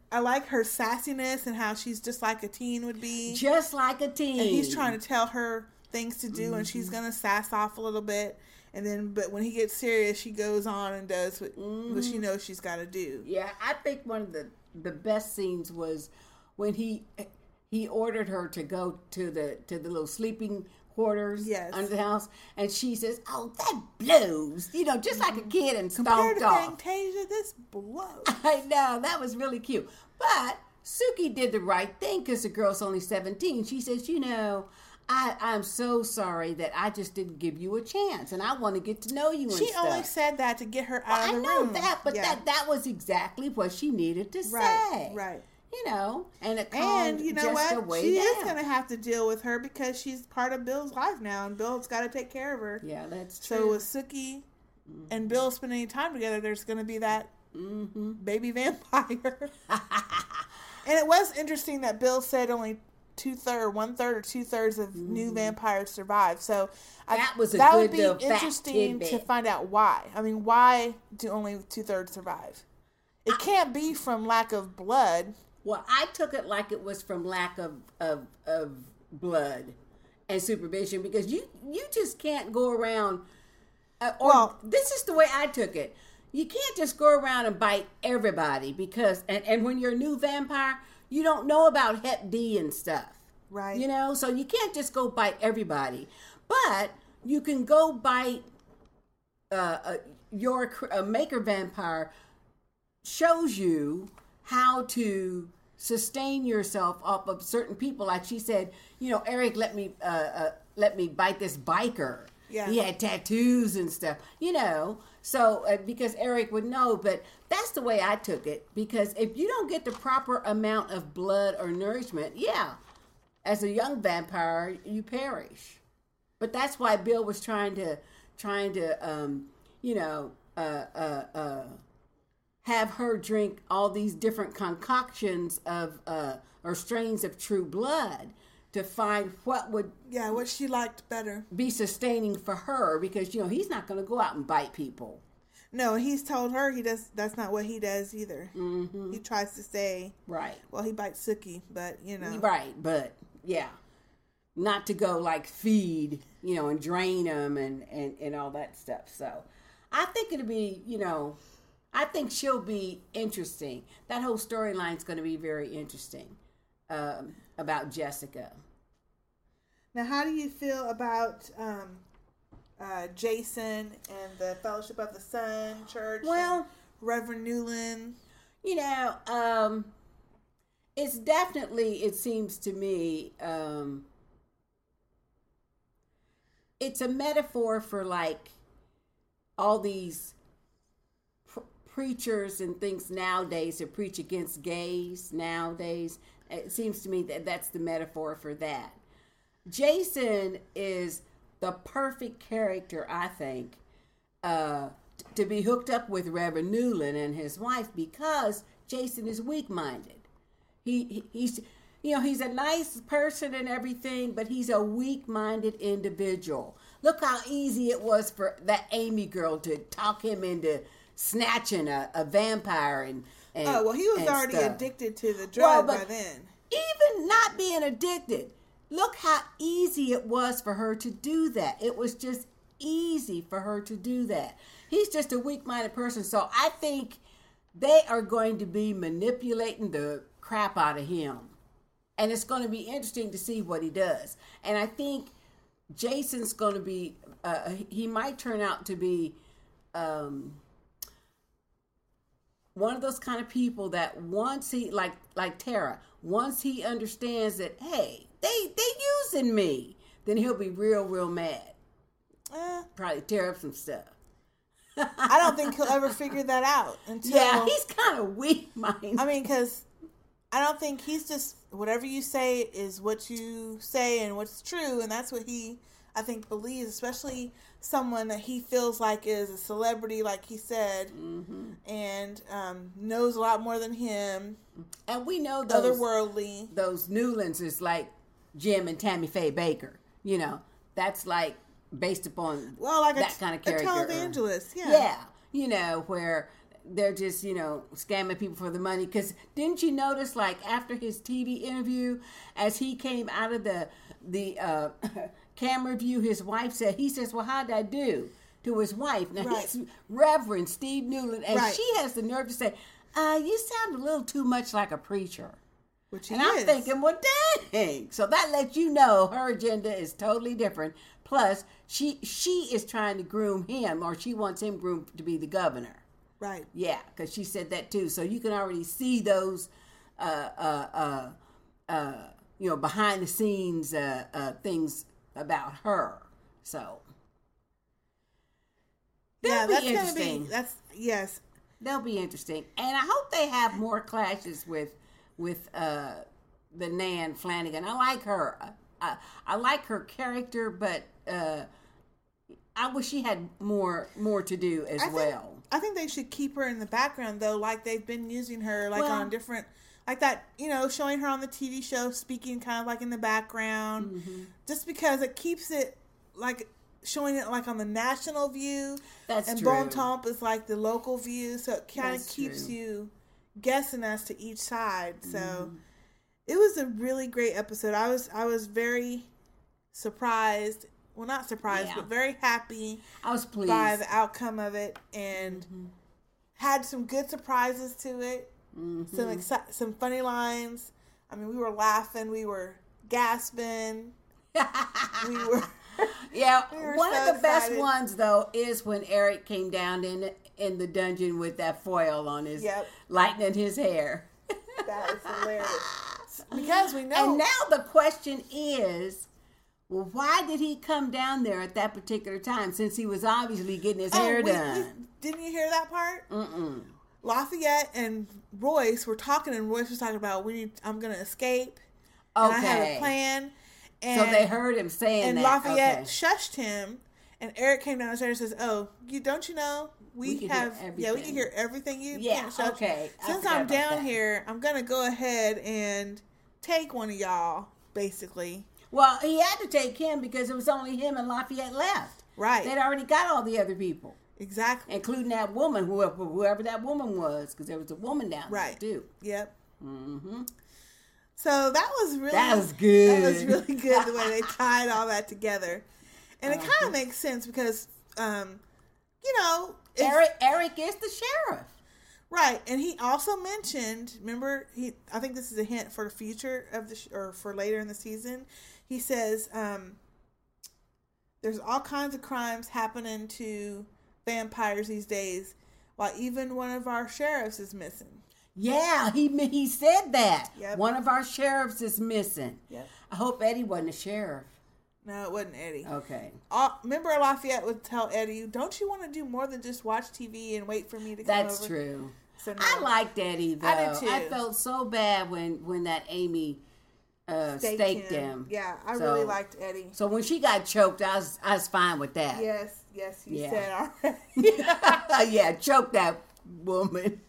[SPEAKER 2] I like her sassiness and how she's just like a teen would be.
[SPEAKER 1] Just like a teen.
[SPEAKER 2] And he's trying to tell her things to do, mm-hmm. and she's going to sass off a little bit. And then, but when he gets serious, she goes on and does what, mm-hmm. what she knows she's got to do.
[SPEAKER 1] Yeah, I think one of the, the best scenes was when he he ordered her to go to the to the little sleeping quarters
[SPEAKER 2] yes.
[SPEAKER 1] under the house, and she says, "Oh, that blows," you know, just like a kid, and stomped
[SPEAKER 2] Compared to
[SPEAKER 1] off.
[SPEAKER 2] Fantasia, this blows.
[SPEAKER 1] I know, that was really cute. But Suki did the right thing because the girl's only seventeen. She says, "You know, I, I'm so sorry that I just didn't give you a chance, and I want to get to know you." And
[SPEAKER 2] she
[SPEAKER 1] stuff.
[SPEAKER 2] only said that to get her out
[SPEAKER 1] well,
[SPEAKER 2] of the
[SPEAKER 1] I know
[SPEAKER 2] room.
[SPEAKER 1] that, but
[SPEAKER 2] yeah.
[SPEAKER 1] that that was exactly what she needed to
[SPEAKER 2] right,
[SPEAKER 1] say.
[SPEAKER 2] Right.
[SPEAKER 1] You know, and it calmed
[SPEAKER 2] and you know
[SPEAKER 1] Jessica
[SPEAKER 2] what?
[SPEAKER 1] way
[SPEAKER 2] she
[SPEAKER 1] down.
[SPEAKER 2] is going to have to deal with her because she's part of Bill's life now, and Bill's got to take care of her.
[SPEAKER 1] Yeah, that's true.
[SPEAKER 2] So with Suki mm-hmm. and Bill spending time together, there's going to be that mm-hmm. baby vampire. And it was interesting that Bill said only two third, one third, or two thirds of mm-hmm. new vampires survive. So
[SPEAKER 1] that
[SPEAKER 2] I,
[SPEAKER 1] was a
[SPEAKER 2] that
[SPEAKER 1] good
[SPEAKER 2] would be
[SPEAKER 1] little
[SPEAKER 2] interesting
[SPEAKER 1] fact
[SPEAKER 2] to find out why. I mean, why do only two thirds survive? It I, can't be from lack of blood.
[SPEAKER 1] Well, I took it like it was from lack of, of of blood and supervision because you you just can't go around. Uh, or
[SPEAKER 2] well,
[SPEAKER 1] this is the way I took it. You can't just go around and bite everybody because and, and when you're a new vampire, you don't know about Hep D and stuff,
[SPEAKER 2] right?
[SPEAKER 1] You know, so you can't just go bite everybody, but you can go bite. Uh, uh, your uh, maker vampire shows you how to sustain yourself off of certain people. Like she said, you know, Eric let me uh, uh, let me bite this biker.
[SPEAKER 2] Yeah.
[SPEAKER 1] He had tattoos and stuff, you know. So uh, because Eric would know, but that's the way I took it. Because if you don't get the proper amount of blood or nourishment, yeah, as a young vampire, you perish. But that's why Bill was trying to trying to um, you know uh, uh, uh, have her drink all these different concoctions of uh, or strains of true blood to find what would
[SPEAKER 2] yeah what she liked better
[SPEAKER 1] be sustaining for her, because you know he's not going to go out and bite people.
[SPEAKER 2] No, he's told her he does. That's not what he does either.
[SPEAKER 1] Mm-hmm.
[SPEAKER 2] He tries to say
[SPEAKER 1] right.
[SPEAKER 2] Well, he bites Suki, but you know
[SPEAKER 1] right, but yeah, not to go like feed you know and drain them and and and all that stuff. So I think it'll be you know. I think she'll be interesting. That whole storyline is going to be very interesting um, about Jessica.
[SPEAKER 2] Now, how do you feel about um, uh, Jason and the Fellowship of the Sun Church?
[SPEAKER 1] Well,
[SPEAKER 2] Reverend Newland.
[SPEAKER 1] You know, um, it's definitely, it seems to me, um, it's a metaphor for like all these preachers and things nowadays that preach against gays nowadays. It seems to me that that's the metaphor for that. Jason is the perfect character, I think, uh, to be hooked up with Reverend Newland and his wife, because Jason is weak-minded. He, he he's you know he's a nice person and everything, but he's a weak-minded individual. Look how easy it was for that Amy girl to talk him into snatching a, a vampire and, and
[SPEAKER 2] oh well he was already stuff. addicted to the drug well, by then.
[SPEAKER 1] Even not being addicted, look how easy it was for her to do that. It was just easy for her to do that. He's just a weak-minded person, so I think they are going to be manipulating the crap out of him, and it's going to be interesting to see what he does. And I think Jason's going to be uh, he might turn out to be um one of those kind of people that once he, like like Tara, once he understands that, hey, they they using me, then he'll be real, real mad.
[SPEAKER 2] Eh.
[SPEAKER 1] Probably tear up some stuff.
[SPEAKER 2] I don't think he'll ever figure that out until...
[SPEAKER 1] Yeah, he's kind of weak-minded.
[SPEAKER 2] I mean, because I don't think he's just, whatever you say is what you say and what's true, and that's what he, I think, believes, especially someone that he feels like is a celebrity, like he said, mm-hmm. and um, knows a lot more than him.
[SPEAKER 1] And we know those
[SPEAKER 2] otherworldly.
[SPEAKER 1] Those Newlands is like Jim and Tammy Faye Baker. You know, that's like based upon
[SPEAKER 2] well, like
[SPEAKER 1] that
[SPEAKER 2] a,
[SPEAKER 1] kind of character.
[SPEAKER 2] A televangelist, yeah.
[SPEAKER 1] Yeah, you know, where they're just, you know, scamming people for the money. Because didn't you notice, like, after his T V interview, as he came out of the the uh, camera view, his wife said, he says, well, how'd I do? To his wife. Now,
[SPEAKER 2] right.
[SPEAKER 1] he's Reverend Steve Newland, and
[SPEAKER 2] right.
[SPEAKER 1] she has the nerve to say, uh, you sound a little too much like a preacher.
[SPEAKER 2] Which he
[SPEAKER 1] and
[SPEAKER 2] is.
[SPEAKER 1] I'm thinking, well, dang. So that lets you know her agenda is totally different. Plus, she she is trying to groom him, or she wants him groomed to be the governor.
[SPEAKER 2] Right.
[SPEAKER 1] Yeah, because she said that too. So you can already see those, uh, uh, uh, uh, you know, behind the scenes uh, uh, things about her. So
[SPEAKER 2] yeah,
[SPEAKER 1] be
[SPEAKER 2] that's
[SPEAKER 1] interesting.
[SPEAKER 2] Gonna be, that's yes.
[SPEAKER 1] They'll be interesting, and I hope they have more clashes with with uh, the Nan Flanagan. I like her. I, I, I like her character, but uh, I wish she had more more to do as
[SPEAKER 2] I think,
[SPEAKER 1] well.
[SPEAKER 2] I think they should keep her in the background though, like they've been using her, like
[SPEAKER 1] well,
[SPEAKER 2] on different, like that, you know, showing her on the T V show, speaking kind of like in the background, mm-hmm. just because it keeps it like. Showing it like on the national view.
[SPEAKER 1] That's
[SPEAKER 2] and
[SPEAKER 1] true.
[SPEAKER 2] And Bon Temps is like the local view. So it kind of keeps
[SPEAKER 1] true.
[SPEAKER 2] you guessing as to each side. So
[SPEAKER 1] mm.
[SPEAKER 2] it was a really great episode. I was I was very surprised. Well, not surprised,
[SPEAKER 1] yeah.
[SPEAKER 2] but very happy.
[SPEAKER 1] I was pleased
[SPEAKER 2] by the outcome of it, and mm-hmm. had some good surprises to it.
[SPEAKER 1] Mm-hmm.
[SPEAKER 2] Some exci- some funny lines. I mean, we were laughing. We were gasping. we were...
[SPEAKER 1] Yeah,
[SPEAKER 2] we
[SPEAKER 1] one
[SPEAKER 2] so
[SPEAKER 1] of the
[SPEAKER 2] excited.
[SPEAKER 1] best ones though is when Eric came down in in the dungeon with that foil on his,
[SPEAKER 2] yep.
[SPEAKER 1] lightening his hair.
[SPEAKER 2] That is hilarious. Because we know.
[SPEAKER 1] And now the question is, well, why did he come down there at that particular time? Since he was obviously getting his
[SPEAKER 2] oh,
[SPEAKER 1] hair
[SPEAKER 2] we,
[SPEAKER 1] done.
[SPEAKER 2] We, didn't you hear that part?
[SPEAKER 1] Mm-mm.
[SPEAKER 2] Lafayette and Royce were talking, and Royce was talking about we need. I'm going to escape.
[SPEAKER 1] Okay.
[SPEAKER 2] And I have a plan. And,
[SPEAKER 1] so they heard him saying
[SPEAKER 2] and
[SPEAKER 1] that.
[SPEAKER 2] And Lafayette
[SPEAKER 1] okay.
[SPEAKER 2] shushed him, and Eric came downstairs and says, "Oh, you don't you know we,
[SPEAKER 1] we
[SPEAKER 2] have yeah we can hear everything you
[SPEAKER 1] yeah
[SPEAKER 2] can't shush.
[SPEAKER 1] okay
[SPEAKER 2] Since I'm down that. here, I'm gonna go ahead and take one of y'all basically."
[SPEAKER 1] Well, he had to take him because it was only him and Lafayette left.
[SPEAKER 2] Right.
[SPEAKER 1] They'd already got all the other people.
[SPEAKER 2] Exactly.
[SPEAKER 1] Including that woman, whoever whoever that woman was, because there was a woman down
[SPEAKER 2] right.
[SPEAKER 1] there too.
[SPEAKER 2] Yep.
[SPEAKER 1] Mm-hmm.
[SPEAKER 2] So that was really
[SPEAKER 1] that was good.
[SPEAKER 2] That was really good the way they tied all that together, and uh-huh. it kind of makes sense because, um, you know,
[SPEAKER 1] Eric Eric is the sheriff,
[SPEAKER 2] right? And he also mentioned, remember, he I think this is a hint for the future of the sh- or for later in the season. He says, um, "There's all kinds of crimes happening to vampires these days, while even one of our sheriffs is missing."
[SPEAKER 1] Yeah, he he said that.
[SPEAKER 2] Yep.
[SPEAKER 1] One of our sheriffs is missing.
[SPEAKER 2] Yep.
[SPEAKER 1] I hope Eddie wasn't a sheriff.
[SPEAKER 2] No, it wasn't Eddie.
[SPEAKER 1] Okay.
[SPEAKER 2] Uh, remember Lafayette would tell Eddie, "Don't you want to do more than just watch T V and wait for me to come
[SPEAKER 1] That's
[SPEAKER 2] over?"
[SPEAKER 1] That's true.
[SPEAKER 2] So, no.
[SPEAKER 1] I liked Eddie, though.
[SPEAKER 2] I did too.
[SPEAKER 1] I felt so bad when, when that Amy uh, staked, staked him. him.
[SPEAKER 2] Yeah, I
[SPEAKER 1] so,
[SPEAKER 2] really liked Eddie.
[SPEAKER 1] So when she got choked, I was I was fine with that.
[SPEAKER 2] Yes, yes, you
[SPEAKER 1] yeah.
[SPEAKER 2] said already.
[SPEAKER 1] Yeah, choke that woman.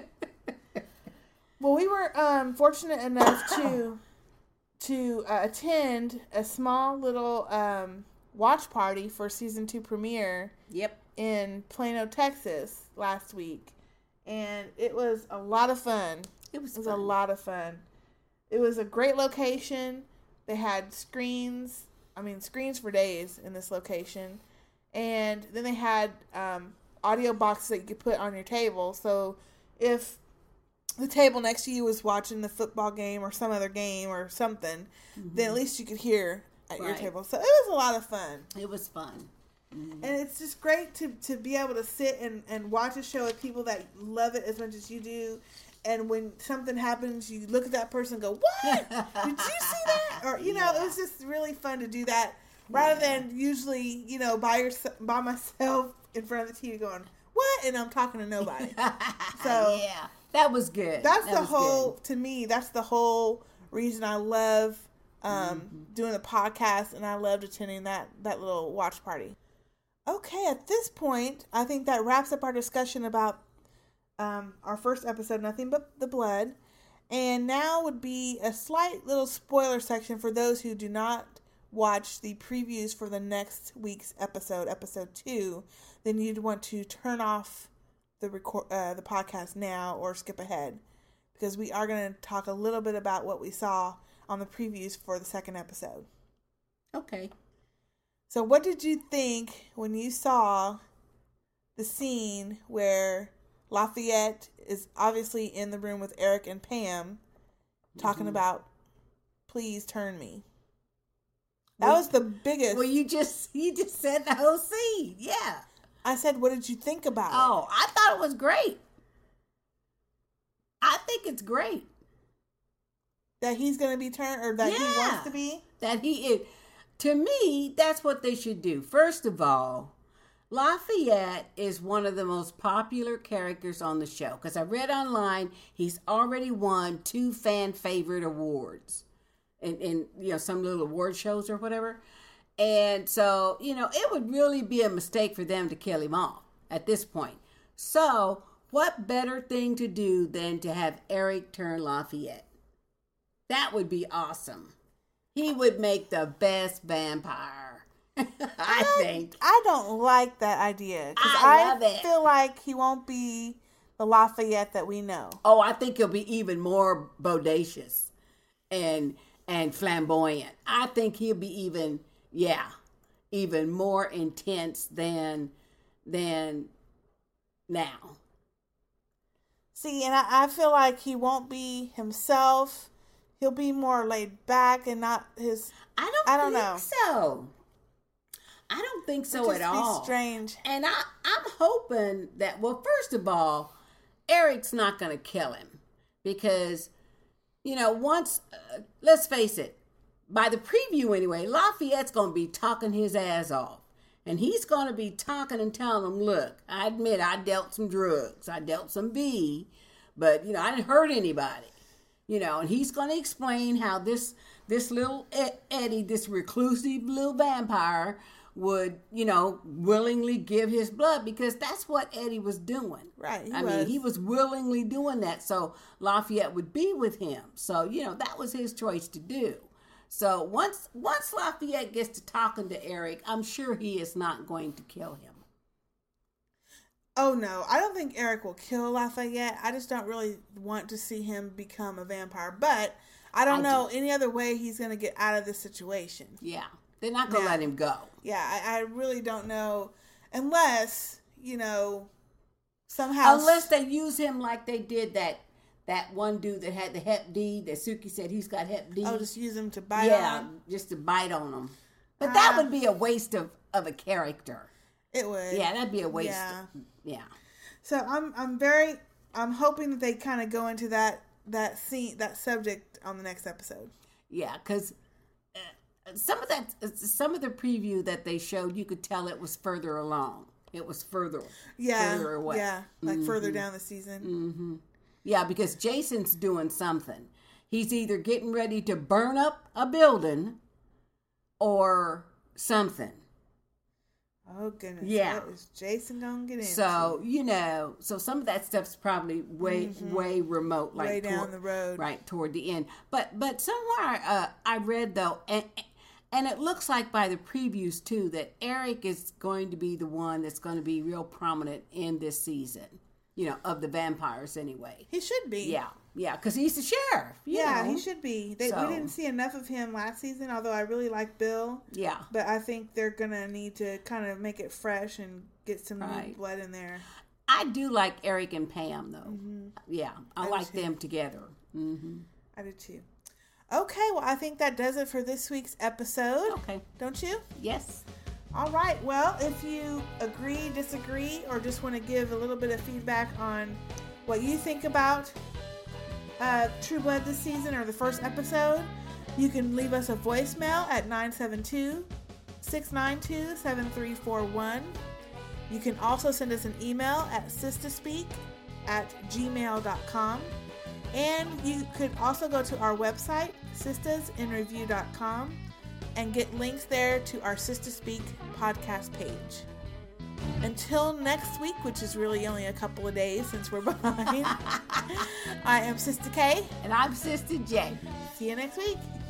[SPEAKER 2] Well, we were um, fortunate enough to to uh, attend a small little um, watch party for season two premiere.
[SPEAKER 1] Yep.
[SPEAKER 2] In Plano, Texas, last week, and it was a lot of fun.
[SPEAKER 1] It was.
[SPEAKER 2] It was
[SPEAKER 1] fun.
[SPEAKER 2] a lot of fun. It was a great location. They had screens. I mean, screens for days in this location, and then they had um, audio boxes that you could put on your table. So if the table next to you was watching the football game or some other game or something, mm-hmm. then at least you could hear at right. your table. So it was a lot of fun.
[SPEAKER 1] It was fun. Mm-hmm.
[SPEAKER 2] And it's just great to, to be able to sit and, and watch a show with people that love it as much as you do. And when something happens, you look at that person and go, "What? Did you see that?" Or, you know, yeah. it was just really fun to do that rather yeah. than usually, you know, by your, by myself in front of the T V going, "What?" And I'm talking to nobody. So
[SPEAKER 1] yeah. That was good.
[SPEAKER 2] That's
[SPEAKER 1] that
[SPEAKER 2] the
[SPEAKER 1] was
[SPEAKER 2] whole,
[SPEAKER 1] good.
[SPEAKER 2] to me, that's the whole reason I love um, mm-hmm. doing the podcast, and I loved attending that, that little watch party. Okay, at this point, I think that wraps up our discussion about um, our first episode, Nothing But the Blood. And now would be a slight little spoiler section for those who do not watch the previews for the next week's episode, episode two. Then you'd want to turn off the record uh, the podcast now or skip ahead, because we are going to talk a little bit about what we saw on the previews for the second episode.
[SPEAKER 1] Okay.
[SPEAKER 2] So what did you think when you saw the scene where Lafayette is obviously in the room with Eric and Pam talking mm-hmm. about, please turn me? That well, was the biggest.
[SPEAKER 1] Well, you just you just said the whole scene. Yeah.
[SPEAKER 2] I said, what did you think about
[SPEAKER 1] oh,
[SPEAKER 2] it?
[SPEAKER 1] Oh, I thought it was great. I think it's great.
[SPEAKER 2] That he's going to be turned, or that yeah, he wants to be?
[SPEAKER 1] That he is. To me, that's what they should do. First of all, Lafayette is one of the most popular characters on the show. Because I read online, he's already won two fan favorite awards. In, in, you know, some little award shows or whatever. And so, you know, it would really be a mistake for them to kill him off at this point. So, what better thing to do than to have Eric turn Lafayette? That would be awesome. He would make the best vampire, I, I think.
[SPEAKER 2] I don't like that idea.
[SPEAKER 1] I love
[SPEAKER 2] I
[SPEAKER 1] it.
[SPEAKER 2] feel like he won't be the Lafayette that we know.
[SPEAKER 1] Oh, I think he'll be even more bodacious and and flamboyant. I think he'll be even, yeah, even more intense than than now.
[SPEAKER 2] See, and I, I feel like he won't be himself. He'll be more laid back and not his.
[SPEAKER 1] I don't. I don't think know. So. I don't think so
[SPEAKER 2] It'd
[SPEAKER 1] at
[SPEAKER 2] just
[SPEAKER 1] all.
[SPEAKER 2] Be strange.
[SPEAKER 1] And I, I'm hoping that. Well, first of all, Eric's not going to kill him because, you know, once. Uh, let's face it. By the preview anyway, Lafayette's going to be talking his ass off, and he's going to be talking and telling him, "Look, I admit I dealt some drugs. I dealt some B, but you know I didn't hurt anybody." You know, and he's going to explain how this this little Eddie, this reclusive little vampire, would, you know, willingly give his blood because that's what Eddie was doing.
[SPEAKER 2] Right.
[SPEAKER 1] I
[SPEAKER 2] was.
[SPEAKER 1] mean, he was willingly doing that so Lafayette would be with him. So, you know, that was his choice to do. So once once Lafayette gets to talking to Eric, I'm sure he is not going to kill him.
[SPEAKER 2] Oh, no. I don't think Eric will kill Lafayette. I just don't really want to see him become a vampire. But I don't I know do. any other way he's going to get out of this situation.
[SPEAKER 1] Yeah. They're not going to let him go.
[SPEAKER 2] Yeah. I, I really don't know. Unless, you know, somehow.
[SPEAKER 1] Unless they use him like they did that that one dude that had the Hep D. That Suki said he's got Hep D.
[SPEAKER 2] Oh, just use him to bite
[SPEAKER 1] yeah,
[SPEAKER 2] on him?
[SPEAKER 1] Yeah, just to bite on him. But uh, that would be a waste of, of a character.
[SPEAKER 2] It would.
[SPEAKER 1] Yeah, that'd be a waste.
[SPEAKER 2] Yeah.
[SPEAKER 1] Yeah.
[SPEAKER 2] So I'm I'm very I'm hoping that they kind of go into that that scene that subject on the next episode.
[SPEAKER 1] Yeah, because uh, some of that some of the preview that they showed, you could tell it was further along. It was further.
[SPEAKER 2] Yeah.
[SPEAKER 1] Further away.
[SPEAKER 2] Yeah. Like
[SPEAKER 1] mm-hmm.
[SPEAKER 2] further down the season.
[SPEAKER 1] Mm-hmm. Yeah, because Jason's doing something. He's either getting ready to burn up a building or something.
[SPEAKER 2] Oh, goodness.
[SPEAKER 1] Yeah.
[SPEAKER 2] What is Jason going to get into?
[SPEAKER 1] So, you know, so some of that stuff's probably way, mm-hmm. way remote. Like
[SPEAKER 2] way down
[SPEAKER 1] toward,
[SPEAKER 2] the road.
[SPEAKER 1] Right, toward the end. But but somewhere uh, I read, though, and, and it looks like by the previews, too, that Eric is going to be the one that's going to be real prominent in this season. You know, of the vampires anyway.
[SPEAKER 2] He should be.
[SPEAKER 1] Yeah, yeah, because he's the sheriff.
[SPEAKER 2] Yeah,
[SPEAKER 1] know.
[SPEAKER 2] he should be. They,
[SPEAKER 1] so.
[SPEAKER 2] We didn't see enough of him last season, although I really like Bill.
[SPEAKER 1] Yeah.
[SPEAKER 2] But I think they're going to need to kind of make it fresh and get some
[SPEAKER 1] right.
[SPEAKER 2] new blood in there.
[SPEAKER 1] I do like Eric and Pam, though. Mm-hmm. Yeah, I, I like
[SPEAKER 2] too.
[SPEAKER 1] them together. Mm-hmm.
[SPEAKER 2] I do, too. Okay, well, I think that does it for this week's episode.
[SPEAKER 1] Okay.
[SPEAKER 2] Don't you?
[SPEAKER 1] Yes.
[SPEAKER 2] All right. Well, if you agree, disagree, or just want to give a little bit of feedback on what you think about uh, True Blood this season or the first episode, you can leave us a voicemail at nine seven two, six nine two, seven three four one. You can also send us an email at sistaspeak at gmail dot com. And you could also go to our website, sistas in review dot com, and get links there to our Sister Speak podcast page. Until next week, which is really only a couple of days since we're behind, I am Sister K.
[SPEAKER 1] And I'm Sister J.
[SPEAKER 2] See you next week.